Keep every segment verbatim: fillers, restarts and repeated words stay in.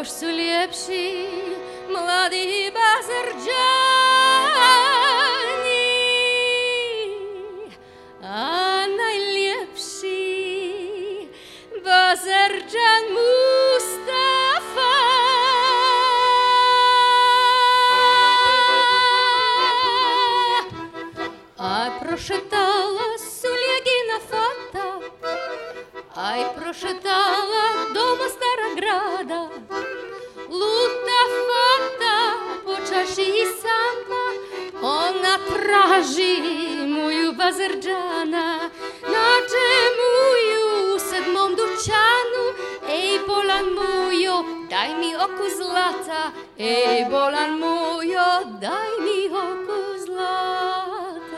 još su ljepši mladi Bazarđani, a najljepši Bazarđan Mustafa. Aj prošetala Suljegina fata, aj prošetala doma stara grada, luta fata po čaši i sama, ona traži moju Bazarđana, nađe moju u sedmom dućanu. Ej bolan mojo, daj mi oko zlata, ej bolan mojo, daj mi oko zlata.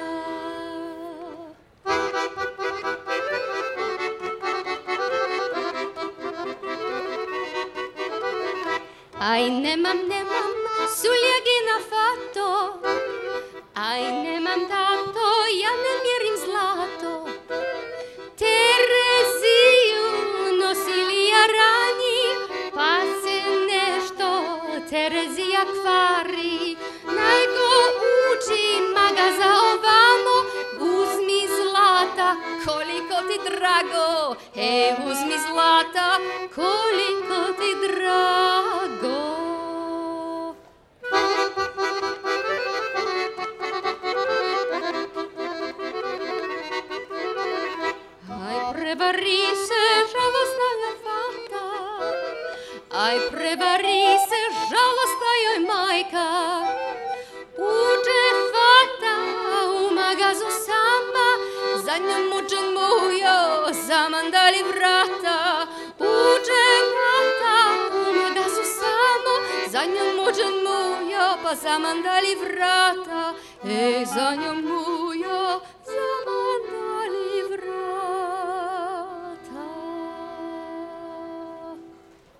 Aj nemam, nemam Suljegina fato, aj nemam tato, ja ne mjerim zlato. Tereziju nosili jarani, pa se nešto Terezija kvari. Najgo uči magaza ovamo, uzmi zlata koliko ti drago, ej uzmi zlata koliko ti drago. Aj prevari se žalostna fata, aj prevari se žalostna joj majka. Uđe fata u magazu sama, za njom muđen mujo zamandali vrata. Uđe fata u magazu samo, za njom muđen mujo pa zamandali vrata. Ej, za njom mujo